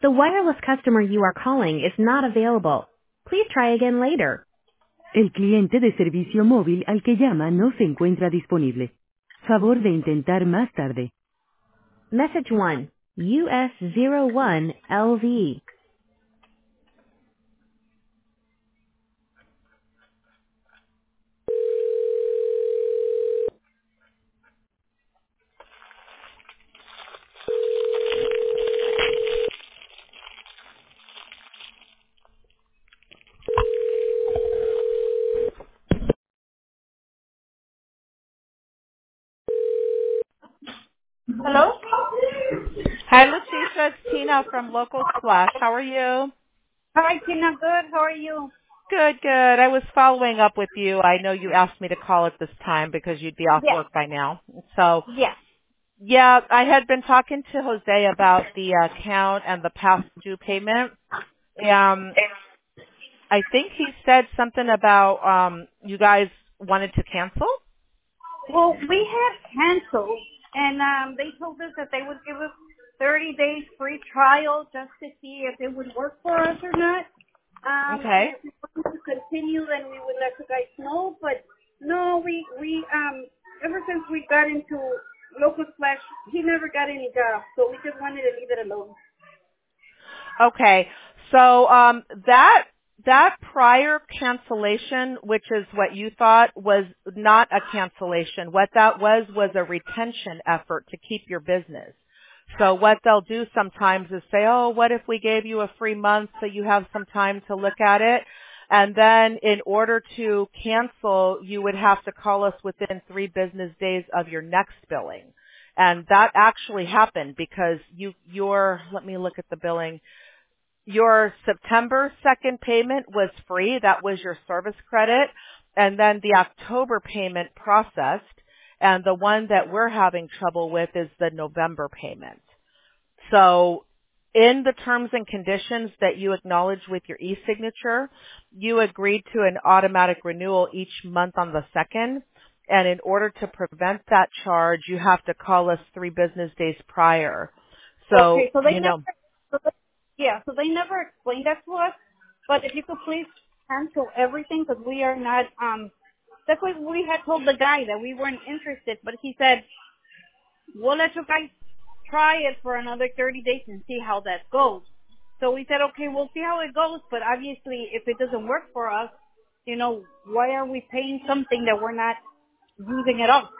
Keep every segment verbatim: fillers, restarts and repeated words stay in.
The wireless customer you are calling is not available. Please try again later. El cliente de servicio móvil al que llama no se encuentra disponible. Favor de intentar más tarde. Message one, U S zero one L V. Hello? Hi, Leticia. It's Tina from Local Splash. How are you? Hi, Tina. Good. How are you? Good, good. I was following up with you. I know you asked me to call at this time because you'd be off Yes. work by now. So, Yes. yeah, I had been talking to Jose about the account and the past due payment. Um, I think he said something about um, you guys wanted to cancel. Well, we had canceled, and um, they told us that they would give us thirty days free trial just to see if it would work for us or not. Um, and Okay. if we wanted to continue, then we would let you guys know. But no, we we um ever since we got into Local Splash, he never got any jobs, so we just wanted to leave it alone. Okay. So um, that that prior cancellation, which is what you thought, was not a cancellation. What that was was a retention effort to keep your business. So what they'll do sometimes is say, oh, what if we gave you a free month so you have some time to look at it? And then in order to cancel, you would have to call us within three business days of your next billing. And that actually happened because you, your, let me look at the billing. Your September second payment was free. That was your service credit. And then the October payment processed. And the one that we're having trouble with is the November payment. So in the terms and conditions that you acknowledge with your e-signature, you agreed to an automatic renewal each month on the second. And in order to prevent that charge, you have to call us three business days prior. So, Okay, so they you never, know, so they, yeah, so they never explained that to us. But if you could please cancel everything, because we are not, um, that's what we had told the guy that we weren't interested. But he said, we'll let you guys try it for another thirty days and see how that goes. So we said, okay, we'll see how it goes. But obviously, if it doesn't work for us, you know, why are we paying something that we're not using at all?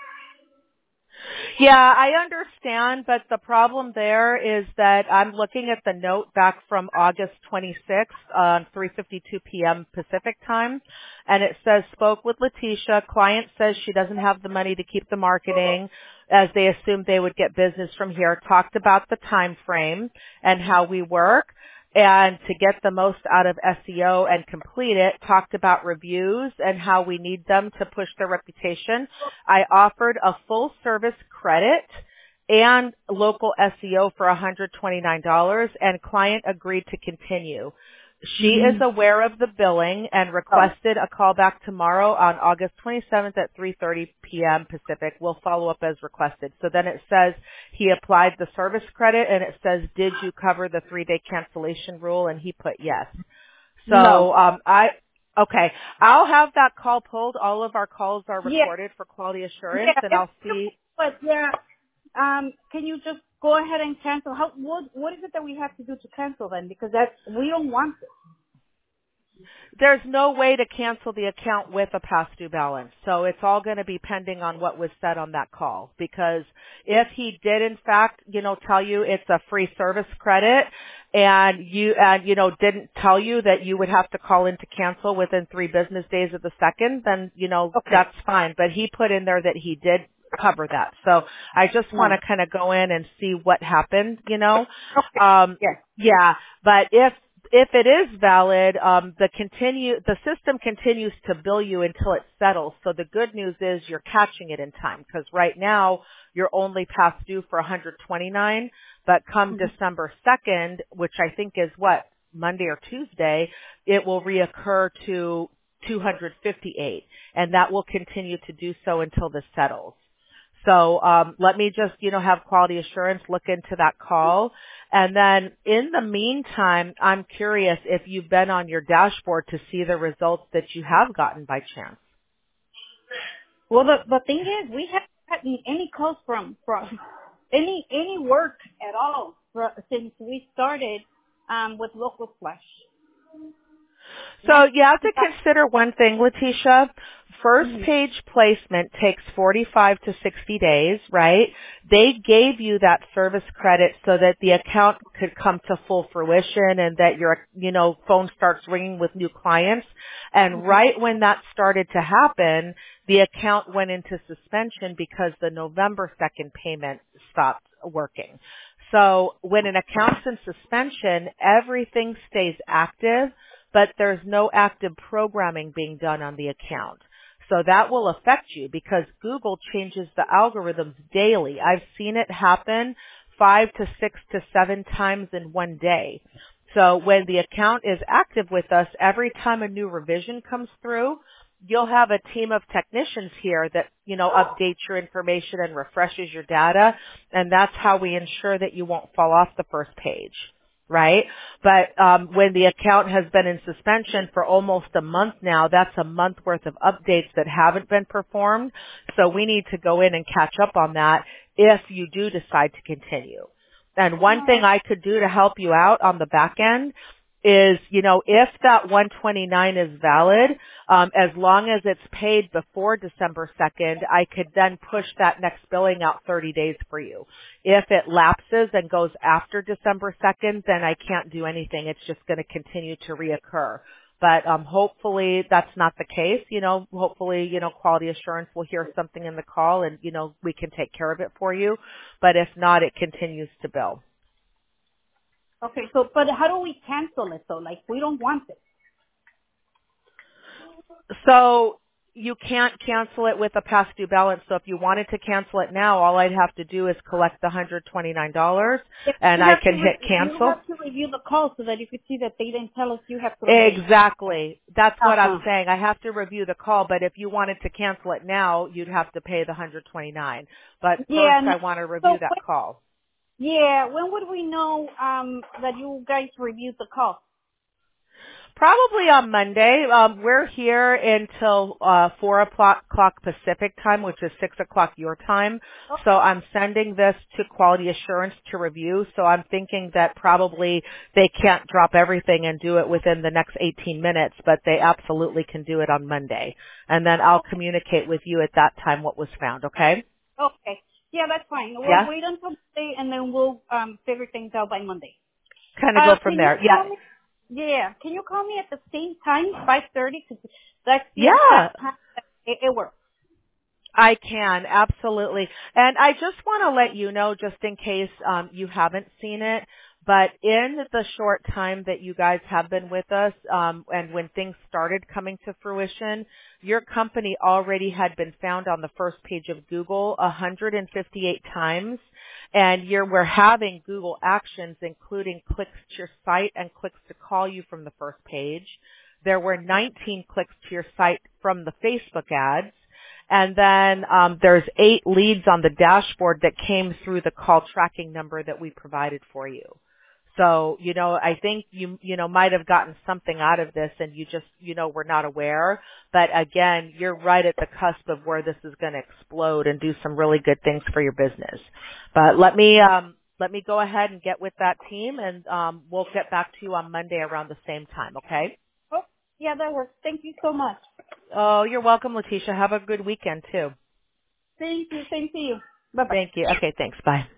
yeah, I understand, but the problem there is that I'm looking at the note back from August twenty-sixth on three fifty-two p.m. Pacific time, and it says, spoke with Leticia. Client says she doesn't have the money to keep the marketing as they assumed they would get business from here. Talked about the time frame and how we work. And to get the most out of S E O and complete it, talked about reviews and how we need them to push their reputation. I offered a full service credit and local S E O for one hundred twenty-nine dollars, and client agreed to continue. She is aware of the billing and requested a call back tomorrow on August twenty-seventh at three thirty p.m. Pacific. We'll follow up as requested. So then it says he applied the service credit, and it says, did you cover the three-day cancellation rule? And he put yes. No. So um, I okay, I'll have that call pulled. All of our calls are Yeah. recorded for quality assurance, Yeah. and I'll see. But yeah, um, can you just go ahead and cancel? How what what is it that we have to do to cancel then? Because that's we don't want it. There's no way to cancel the account with a past due balance. So it's all going to be pending on what was said on that call. Because if he did in fact, you know, tell you it's a free service credit and you, and you know, didn't tell you that you would have to call in to cancel within three business days of the second, then, you know, Okay. that's fine. But he put in there that he did cover that. So I just want No. to kind of go in and see what happened, you know. Okay. Um, Yes. yeah, but if if it is valid, um, the continue the system continues to bill you until it settles. So the good news is you're catching it in time because right now you're only past due for one hundred twenty-nine. But come Mm-hmm. December second, which I think is what Monday or Tuesday, it will reoccur to two hundred fifty-eight, and that will continue to do so until this settles. So um, let me just, you know, have quality assurance look into that call. And then in the meantime, I'm curious if you've been on your dashboard to see the results that you have gotten by chance. Well, the the thing is, we haven't gotten any calls from from any any work at all for, since we started um, with Local Flash. So you have to consider one thing, Letitia. First page placement takes forty-five to sixty days, right? They gave you that service credit so that the account could come to full fruition and that your, you know, phone starts ringing with new clients. And right when that started to happen, the account went into suspension because the November second payment stopped working. So when an account's in suspension, everything stays active, but there's no active programming being done on the account. So that will affect you because Google changes the algorithms daily. I've seen it happen five to six to seven times in one day. So when the account is active with us, every time a new revision comes through, you'll have a team of technicians here that, you know, updates your information and refreshes your data. And that's how we ensure that you won't fall off the first page. Right? But um, when the account has been in suspension for almost a month now, that's a month worth of updates that haven't been performed. So we need to go in and catch up on that if you do decide to continue. And one thing I could do to help you out on the back end is, you know, if that one twenty-nine is valid, um, as long as it's paid before December second, I could then push that next billing out thirty days for you. If it lapses and goes after December second, then I can't do anything. It's just going to continue to reoccur. But um, hopefully that's not the case. You know, hopefully, you know, quality assurance will hear something in the call and, you know, we can take care of it for you. But if not, it continues to bill. Okay, so, but how do we cancel it though? Like, we don't want it. So you can't cancel it with a past due balance. So if you wanted to cancel it now, all I'd have to do is collect the one hundred twenty-nine dollars and I can hit cancel. You have to review the call so that you could see that they didn't tell us you have to. Exactly. That's what uh-huh. I'm saying. I have to review the call, but if you wanted to cancel it now, you'd have to pay the one hundred twenty-nine dollars. But first yeah, I want to review so that when, call. Yeah, when would we know um, that you guys reviewed the call? Probably on Monday. Um, we're here until uh, four o'clock Pacific time, which is six o'clock your time. So I'm sending this to quality assurance to review. So I'm thinking that probably they can't drop everything and do it within the next eighteen minutes, but they absolutely can do it on Monday. And then I'll communicate with you at that time what was found, okay? Okay. Yeah, that's fine. We'll Yeah? wait until Monday and then we'll um, figure things out by Monday. Kind of Uh, go from can there. you Yeah. call me? Yeah. Can you call me at the same time, five thirty? Because that's the Yeah. exact time that it, it works. I can, absolutely. And I just want to let you know, just in case um, you haven't seen it, but in the short time that you guys have been with us, um, and when things started coming to fruition, your company already had been found on the first page of Google one hundred fifty-eight times, and you're, we're having Google actions, including clicks to your site and clicks to call you from the first page. There were nineteen clicks to your site from the Facebook ads. And then um, there's eight leads on the dashboard that came through the call tracking number that we provided for you. So, you know, I think you, you know, might have gotten something out of this and you just, you know, were not aware. But again, you're right at the cusp of where this is going to explode and do some really good things for your business. But let me, um, let me go ahead and get with that team and um, we'll get back to you on Monday around the same time, okay? Oh, yeah, that works. Thank you so much. Oh, you're welcome, Letitia. Have a good weekend, too. Thank you. Same to you. Bye-bye. Thank you. Okay, thanks. Bye.